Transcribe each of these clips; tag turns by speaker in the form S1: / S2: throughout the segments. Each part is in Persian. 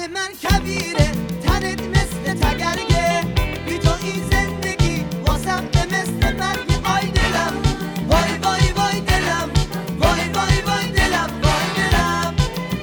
S1: من کبیره، تنت مثل تگرگه، بی تو این زندگی واسم به مثل مرگ. وای دلم، وای وای وای دلم، وای وای وای دلم، وای دلم.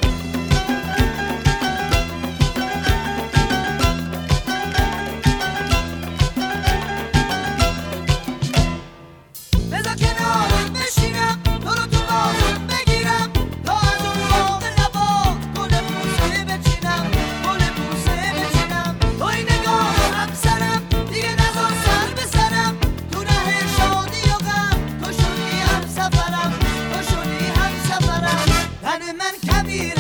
S1: بذار کنارت بشینم، تو رو تو بازم بگیرم، تا از اون موقع لبات گل بوسه بچینم، گل بوسه بچینم. توی نگاه همسرم، دیگه نذار سر به سرم، تو ره شادی و غم تو شدی همسفرم، تو شدی همسفرم. تن من کبیره